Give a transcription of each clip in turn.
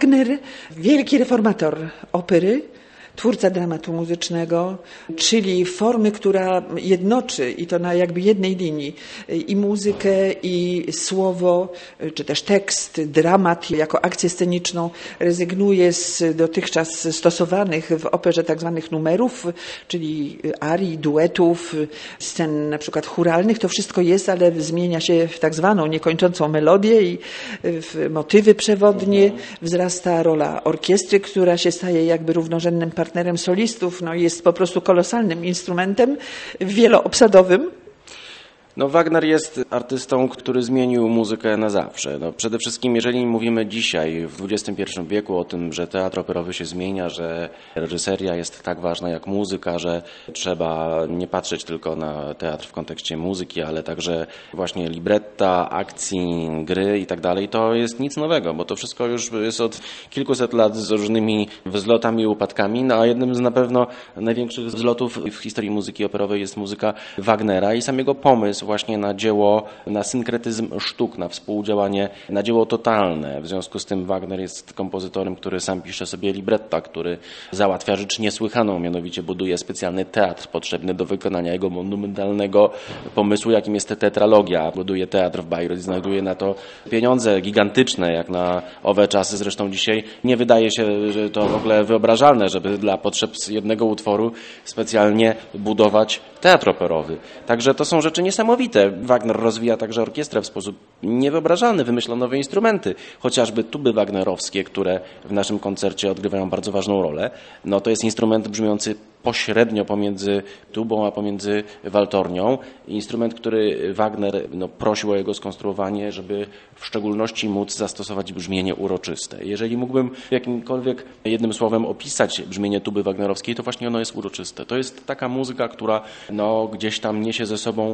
Wagner, wielki reformator opery, twórca dramatu muzycznego, czyli formy, która jednoczy i to na jakby jednej linii i muzykę, i słowo, czy też tekst, dramat jako akcję sceniczną, rezygnuje z dotychczas stosowanych w operze tak zwanych numerów, czyli arii, duetów, scen na przykład chóralnych. To wszystko jest, ale zmienia się w tak zwaną niekończącą melodię i w motywy przewodnie. Wzrasta rola orkiestry, która się staje jakby równorzędnym partnerem solistów, no jest po prostu kolosalnym instrumentem wieloobsadowym. No, Wagner jest artystą, który zmienił muzykę na zawsze. No, przede wszystkim, jeżeli mówimy dzisiaj w XXI wieku o tym, że teatr operowy się zmienia, że reżyseria jest tak ważna jak muzyka, że trzeba nie patrzeć tylko na teatr w kontekście muzyki, ale także właśnie libretta, akcji, gry i tak dalej, to jest nic nowego, bo to wszystko już jest od kilkuset lat z różnymi wzlotami i upadkami, no a jednym z na pewno największych wzlotów w historii muzyki operowej jest muzyka Wagnera i sam jego pomysł właśnie na dzieło, na synkretyzm sztuk, na współdziałanie, na dzieło totalne. W związku z tym Wagner jest kompozytorem, który sam pisze sobie libretta, który załatwia rzecz niesłychaną, mianowicie buduje specjalny teatr potrzebny do wykonania jego monumentalnego pomysłu, jakim jest tetralogia. Buduje teatr w Bayreuth i znajduje na to pieniądze gigantyczne, jak na owe czasy. Zresztą dzisiaj nie wydaje się, że to w ogóle wyobrażalne, żeby dla potrzeb jednego utworu specjalnie budować teatr operowy. Także to są rzeczy niesamowite. Wagner rozwija także orkiestrę w sposób niewyobrażalny, wymyśla nowe instrumenty, chociażby tuby wagnerowskie, które w naszym koncercie odgrywają bardzo ważną rolę. No to jest instrument brzmiący pośrednio pomiędzy tubą a pomiędzy waltornią. Instrument, który Wagner prosił o jego skonstruowanie, żeby w szczególności móc zastosować brzmienie uroczyste. Jeżeli mógłbym jakimkolwiek jednym słowem opisać brzmienie tuby wagnerowskiej, to właśnie ono jest uroczyste. To jest taka muzyka, która gdzieś tam niesie ze sobą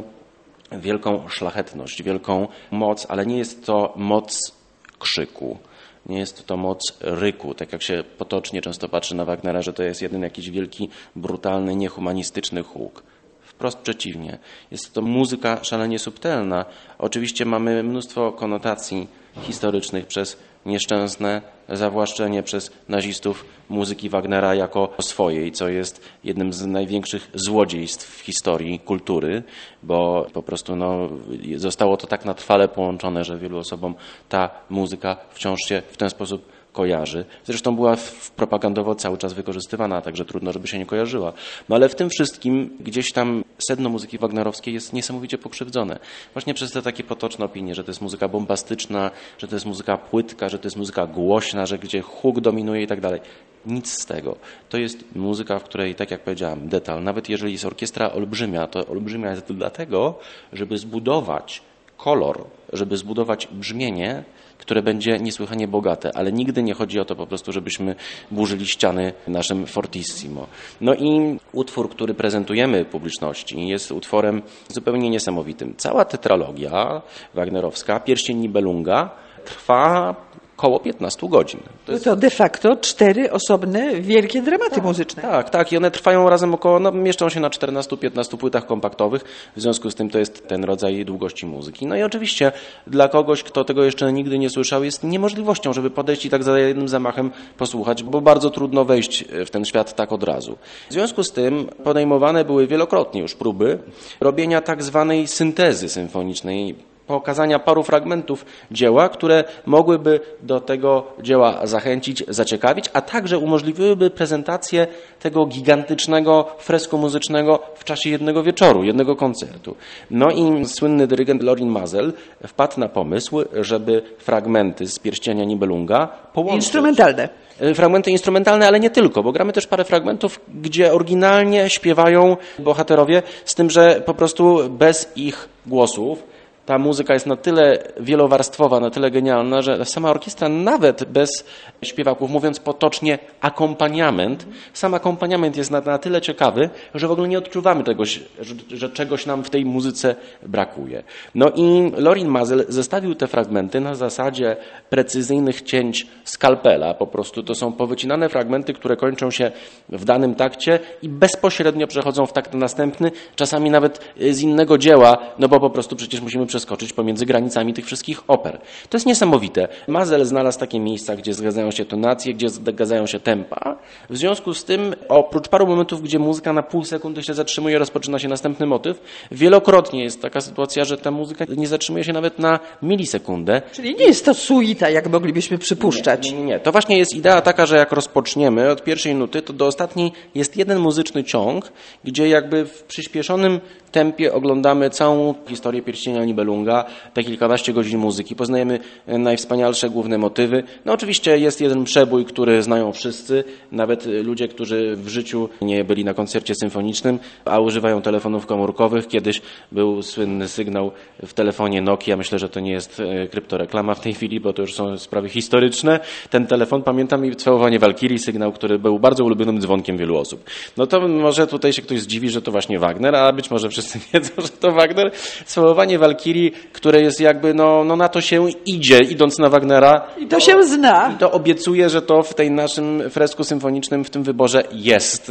wielką szlachetność, wielką moc, ale nie jest to moc krzyku. Nie jest to moc ryku, tak jak się potocznie często patrzy na Wagnera, że to jest jeden jakiś wielki, brutalny, niehumanistyczny huk. Wprost przeciwnie. Jest to muzyka szalenie subtelna. Oczywiście mamy mnóstwo konotacji historycznych przez nieszczęsne zawłaszczenie przez nazistów muzyki Wagnera jako swojej, co jest jednym z największych złodziejstw w historii kultury, bo po prostu zostało to tak na trwale połączone, że wielu osobom ta muzyka wciąż się w ten sposób kojarzy. Zresztą była propagandowo cały czas wykorzystywana, także trudno, żeby się nie kojarzyła. No ale w tym wszystkim gdzieś tam sedno muzyki wagnerowskiej jest niesamowicie pokrzywdzone. Właśnie przez te takie potoczne opinie, że to jest muzyka bombastyczna, że to jest muzyka płytka, że to jest muzyka głośna, że gdzie huk dominuje i tak dalej. Nic z tego. To jest muzyka, w której, tak jak powiedziałem, detal, nawet jeżeli jest orkiestra olbrzymia, to olbrzymia jest dlatego, żeby zbudować kolor, żeby zbudować brzmienie, które będzie niesłychanie bogate, ale nigdy nie chodzi o to po prostu, żebyśmy burzyli ściany naszym fortissimo. No i utwór, który prezentujemy publiczności, jest utworem zupełnie niesamowitym. Cała tetralogia wagnerowska, Pierścień Nibelunga, trwa około 15 godzin. To de facto 4 osobne, wielkie dramaty muzyczne. Tak. I one trwają razem mieszczą się na 14-15 płytach kompaktowych. W związku z tym to jest ten rodzaj długości muzyki. No i oczywiście dla kogoś, kto tego jeszcze nigdy nie słyszał, jest niemożliwością, żeby podejść i tak za jednym zamachem posłuchać, bo bardzo trudno wejść w ten świat tak od razu. W związku z tym podejmowane były wielokrotnie już próby robienia tak zwanej syntezy symfonicznej, pokazania paru fragmentów dzieła, które mogłyby do tego dzieła zachęcić, zaciekawić, a także umożliwiłyby prezentację tego gigantycznego fresku muzycznego w czasie jednego wieczoru, jednego koncertu. No i słynny dyrygent Lorin Maazel wpadł na pomysł, żeby fragmenty z Pierścienia Nibelunga połączyć. Instrumentalne. Fragmenty instrumentalne, ale nie tylko, bo gramy też parę fragmentów, gdzie oryginalnie śpiewają bohaterowie, z tym, że po prostu bez ich głosów ta muzyka jest na tyle wielowarstwowa, na tyle genialna, że sama orkiestra nawet bez śpiewaków, mówiąc potocznie akompaniament, sam akompaniament jest na tyle ciekawy, że w ogóle nie odczuwamy tego, że czegoś nam w tej muzyce brakuje. No i Lorin Maazel zestawił te fragmenty na zasadzie precyzyjnych cięć skalpela. Po prostu to są powycinane fragmenty, które kończą się w danym takcie i bezpośrednio przechodzą w takt następny, czasami nawet z innego dzieła, no bo po prostu przecież musimy przeskoczyć pomiędzy granicami tych wszystkich oper. To jest niesamowite. Mazel znalazł takie miejsca, gdzie zgadzają się tonacje, gdzie zgadzają się tempa. W związku z tym, oprócz paru momentów, gdzie muzyka na pół sekundy się zatrzymuje, rozpoczyna się następny motyw, wielokrotnie jest taka sytuacja, że ta muzyka nie zatrzymuje się nawet na milisekundę. Czyli nie jest to suita, jak moglibyśmy przypuszczać. Nie. To właśnie jest idea taka, że jak rozpoczniemy od pierwszej nuty, to do ostatniej jest jeden muzyczny ciąg, gdzie jakby w przyspieszonym tempie oglądamy całą historię Pierścienia Nibelunga, te kilkanaście godzin muzyki, poznajemy najwspanialsze główne motywy. No oczywiście jest jeden przebój, który znają wszyscy, nawet ludzie, którzy w życiu nie byli na koncercie symfonicznym, a używają telefonów komórkowych. Kiedyś był słynny sygnał w telefonie Nokia, myślę, że to nie jest kryptoreklama w tej chwili, bo to już są sprawy historyczne. Ten telefon, pamiętam, i Całowanie Walkirii, sygnał, który był bardzo ulubionym dzwonkiem wielu osób. No to może tutaj się ktoś zdziwi, że to właśnie Wagner, a być może wszyscy wiedzą, że to Wagner. Całowanie Walkirii, które jest jakby, no na to się idzie, idąc na Wagnera. I to się zna. I to obiecuje, że to w tej naszym fresku symfonicznym, w tym wyborze jest.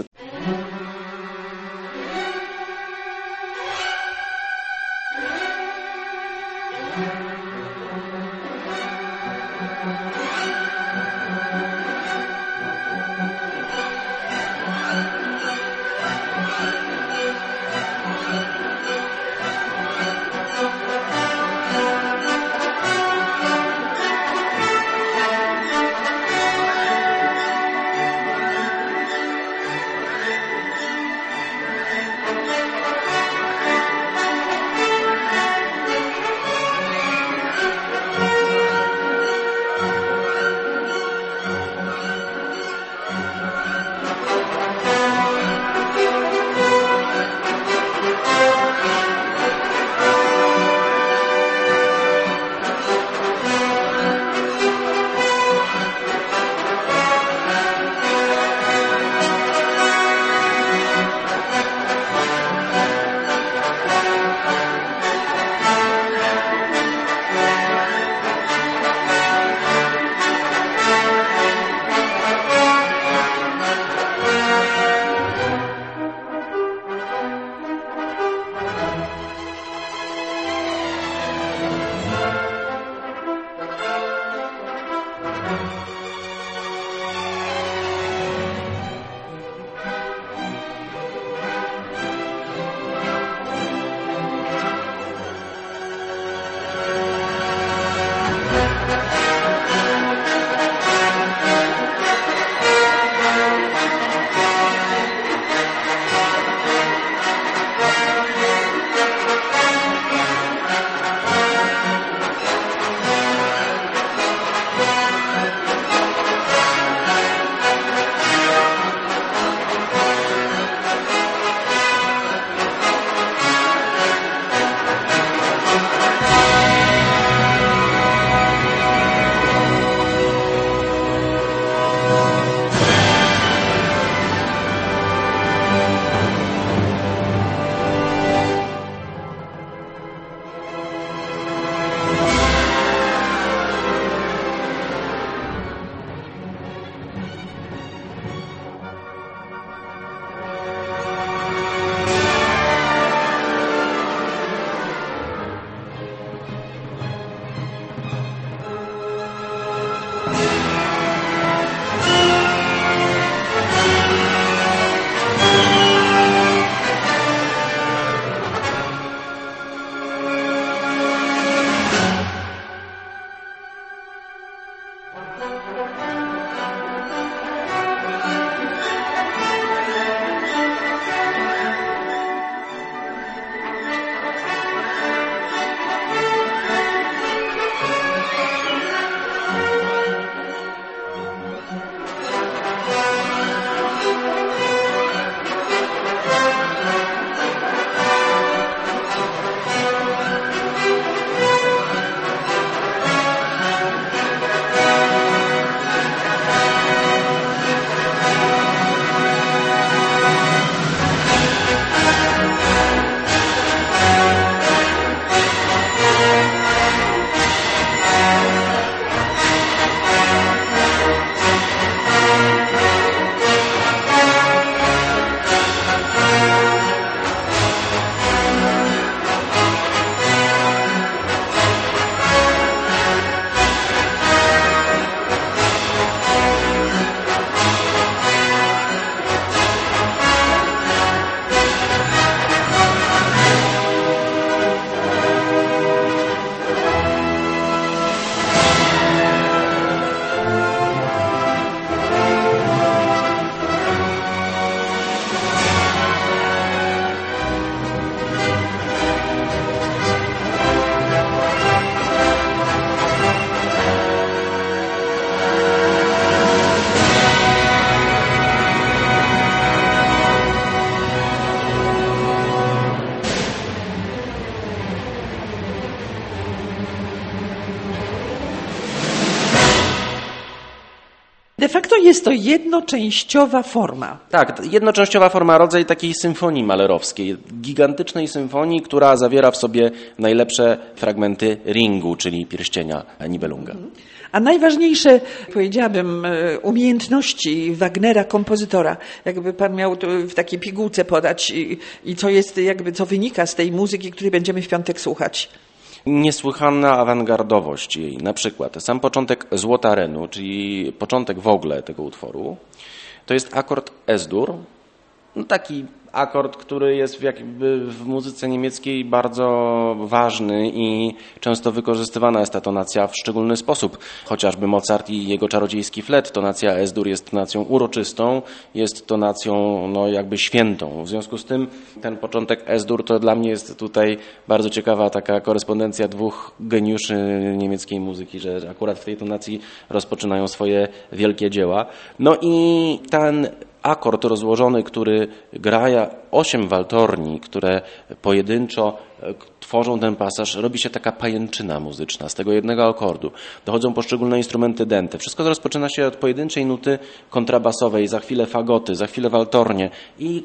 De facto jest to jednoczęściowa forma. Tak, jednoczęściowa forma, rodzaj takiej symfonii malerowskiej, gigantycznej symfonii, która zawiera w sobie najlepsze fragmenty Ringu, czyli pierścienia Nibelunga. A najważniejsze, powiedziałabym, umiejętności Wagnera, kompozytora, jakby pan miał to w takiej pigułce podać i co jest, jakby co wynika z tej muzyki, której będziemy w piątek słuchać. Niesłychana awangardowość jej, na przykład sam początek Złota Renu, czyli początek w ogóle tego utworu, to jest akord Es-dur, taki akord, który jest jakby w muzyce niemieckiej bardzo ważny i często wykorzystywana jest ta tonacja w szczególny sposób. Chociażby Mozart i jego czarodziejski flet, tonacja Es-dur jest tonacją uroczystą, jest tonacją jakby świętą. W związku z tym ten początek Es-dur to dla mnie jest tutaj bardzo ciekawa taka korespondencja dwóch geniuszy niemieckiej muzyki, że akurat w tej tonacji rozpoczynają swoje wielkie dzieła. No i ten akord rozłożony, który gra 8 waltorni, które pojedynczo tworzą ten pasaż, robi się taka pajęczyna muzyczna z tego jednego akordu. Dochodzą poszczególne instrumenty dęte. Wszystko rozpoczyna się od pojedynczej nuty kontrabasowej, za chwilę fagoty, za chwilę waltornie i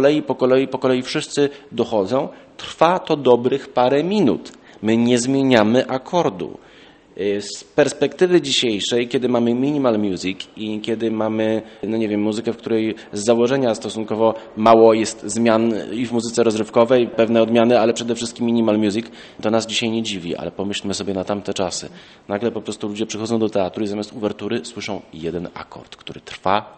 po kolei wszyscy dochodzą. Trwa to dobrych parę minut. My nie zmieniamy akordu. Z perspektywy dzisiejszej, kiedy mamy minimal music i kiedy mamy, muzykę, w której z założenia stosunkowo mało jest zmian i w muzyce rozrywkowej, pewne odmiany, ale przede wszystkim minimal music, to nas dzisiaj nie dziwi, ale pomyślmy sobie na tamte czasy. Nagle po prostu ludzie przychodzą do teatru i zamiast uwertury słyszą jeden akord, który trwa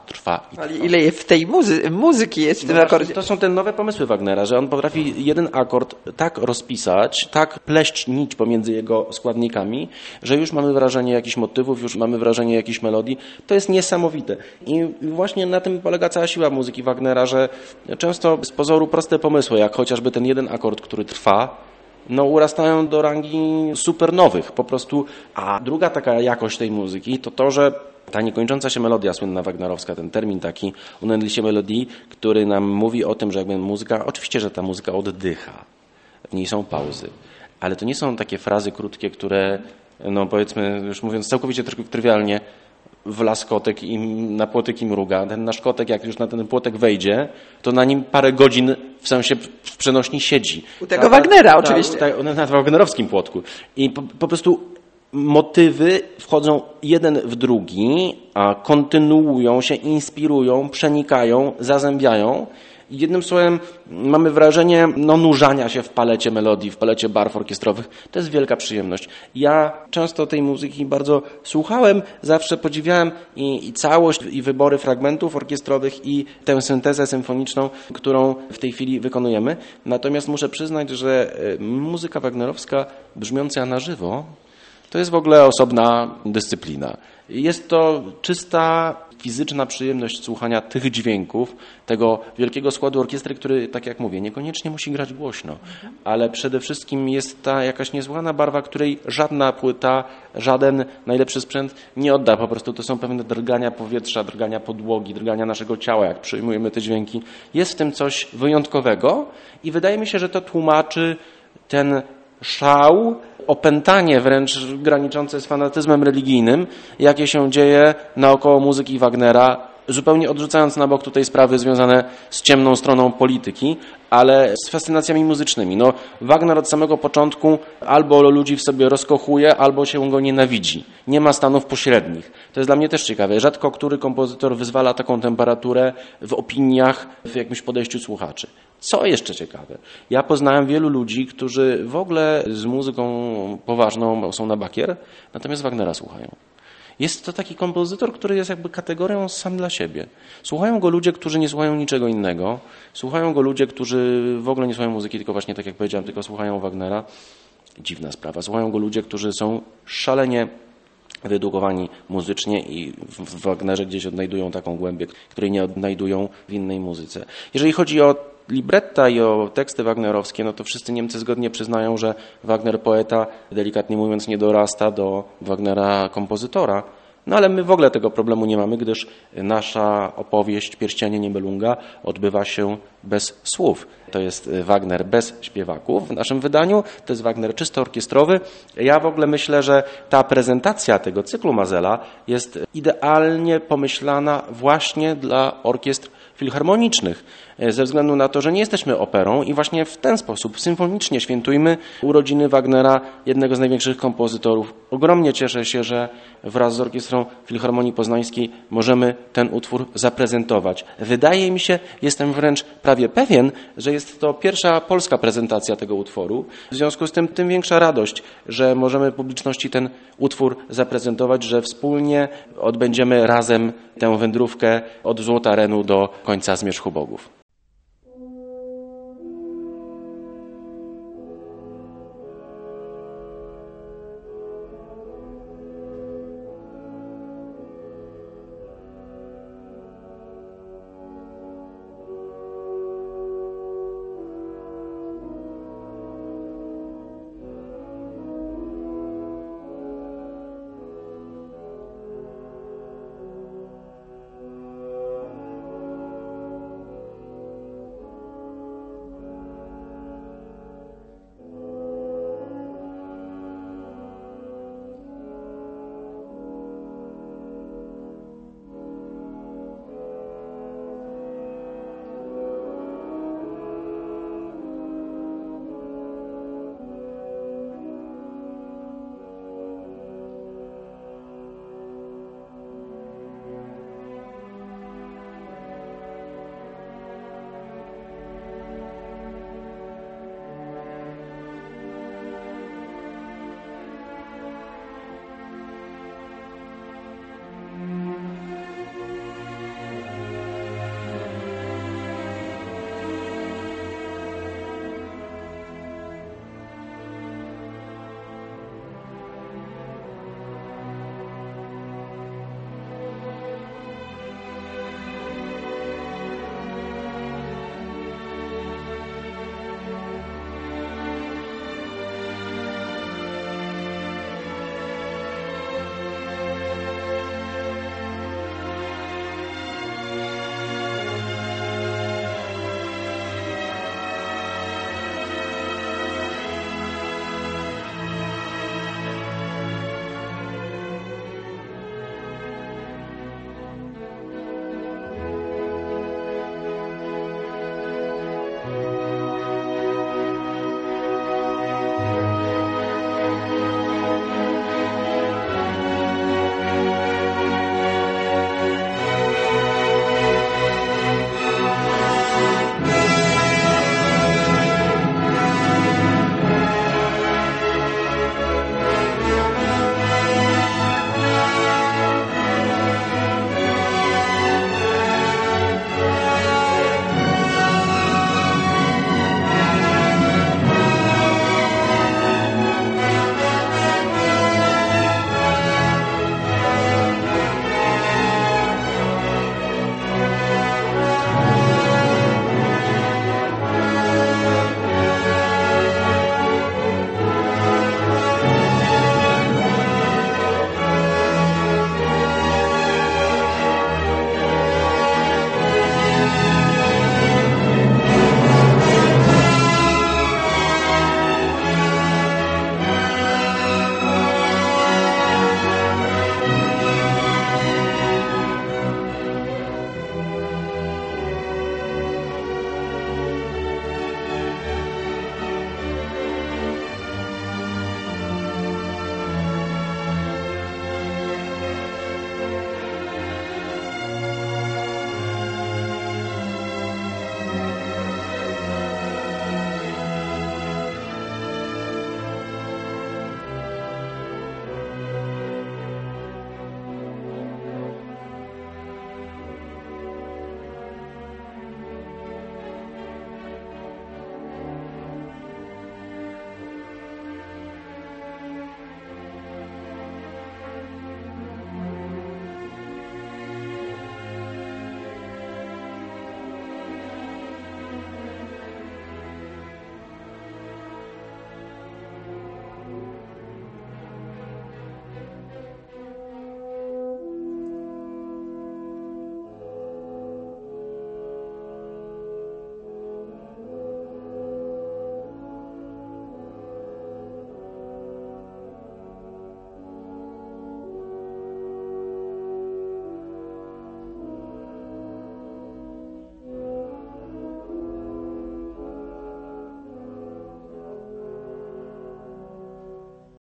i trwa. Ale ile w tej muzyki jest w tym akordzie? To są te nowe pomysły Wagnera, że on potrafi jeden akord tak rozpisać, tak pleść nić pomiędzy jego składnikami, że już mamy wrażenie jakichś motywów, już mamy wrażenie jakichś melodii. To jest niesamowite. I właśnie na tym polega cała siła muzyki Wagnera, że często z pozoru proste pomysły, jak chociażby ten jeden akord, który trwa, urastają do rangi supernowych po prostu. A druga taka jakość tej muzyki to, że ta niekończąca się melodia słynna wagnerowska, ten termin taki unendliche Melodie, który nam mówi o tym, że jakby muzyka, oczywiście, że ta muzyka oddycha, w niej są pauzy, ale to nie są takie frazy krótkie, które powiedzmy, już mówiąc całkowicie trywialnie, wlazł kotek i na płotek i mruga. Ten nasz kotek, jak już na ten płotek wejdzie, to na nim parę godzin w sensie w przenośni siedzi. U tego Wagnera oczywiście. Na wagnerowskim płotku. I po prostu motywy wchodzą jeden w drugi, a kontynuują się, inspirują, przenikają, zazębiają. Jednym słowem mamy wrażenie nurzania się w palecie melodii, w palecie barw orkiestrowych. To jest wielka przyjemność. Ja często tej muzyki bardzo słuchałem, zawsze podziwiałem i całość, i wybory fragmentów orkiestrowych, i tę syntezę symfoniczną, którą w tej chwili wykonujemy. Natomiast muszę przyznać, że muzyka wagnerowska brzmiąca na żywo to jest w ogóle osobna dyscyplina. Jest to czysta fizyczna przyjemność słuchania tych dźwięków, tego wielkiego składu orkiestry, który, tak jak mówię, niekoniecznie musi grać głośno, ale przede wszystkim jest ta jakaś niesłychana barwa, której żadna płyta, żaden najlepszy sprzęt nie odda. Po prostu to są pewne drgania powietrza, drgania podłogi, drgania naszego ciała, jak przyjmujemy te dźwięki. Jest w tym coś wyjątkowego i wydaje mi się, że to tłumaczy ten szał, opętanie wręcz graniczące z fanatyzmem religijnym, jakie się dzieje naokoło muzyki Wagnera, zupełnie odrzucając na bok tutaj sprawy związane z ciemną stroną polityki, ale z fascynacjami muzycznymi. Wagner od samego początku albo ludzi w sobie rozkochuje, albo się go nienawidzi. Nie ma stanów pośrednich. To jest dla mnie też ciekawe. Rzadko który kompozytor wyzwala taką temperaturę w opiniach, w jakimś podejściu słuchaczy. Co jeszcze ciekawe? Ja poznałem wielu ludzi, którzy w ogóle z muzyką poważną są na bakier, natomiast Wagnera słuchają. Jest to taki kompozytor, który jest jakby kategorią sam dla siebie. Słuchają go ludzie, którzy nie słuchają niczego innego. Słuchają go ludzie, którzy w ogóle nie słuchają muzyki, tylko właśnie, tak jak powiedziałem, tylko słuchają Wagnera. Dziwna sprawa. Słuchają go ludzie, którzy są szalenie wyedukowani muzycznie i w Wagnerze gdzieś odnajdują taką głębię, której nie odnajdują w innej muzyce. Jeżeli chodzi o libretta i o teksty wagnerowskie, to wszyscy Niemcy zgodnie przyznają, że Wagner poeta, delikatnie mówiąc, nie dorasta do Wagnera kompozytora, No ale my w ogóle tego problemu nie mamy, gdyż nasza opowieść Pierścienie Nibelunga odbywa się bez słów. To jest Wagner bez śpiewaków w naszym wydaniu, to jest Wagner czysto orkiestrowy. Ja w ogóle myślę, że ta prezentacja tego cyklu Mazela jest idealnie pomyślana właśnie dla orkiestr filharmonicznych, ze względu na to, że nie jesteśmy operą i właśnie w ten sposób symfonicznie świętujmy urodziny Wagnera, jednego z największych kompozytorów. Ogromnie cieszę się, że wraz z Orkiestrą Filharmonii Poznańskiej możemy ten utwór zaprezentować. Wydaje mi się, jestem wręcz prawie pewien, że jest to pierwsza polska prezentacja tego utworu. W związku z tym większa radość, że możemy publiczności ten utwór zaprezentować, że wspólnie odbędziemy razem tę wędrówkę od Złota Renu do końca Zmierzchu Bogów.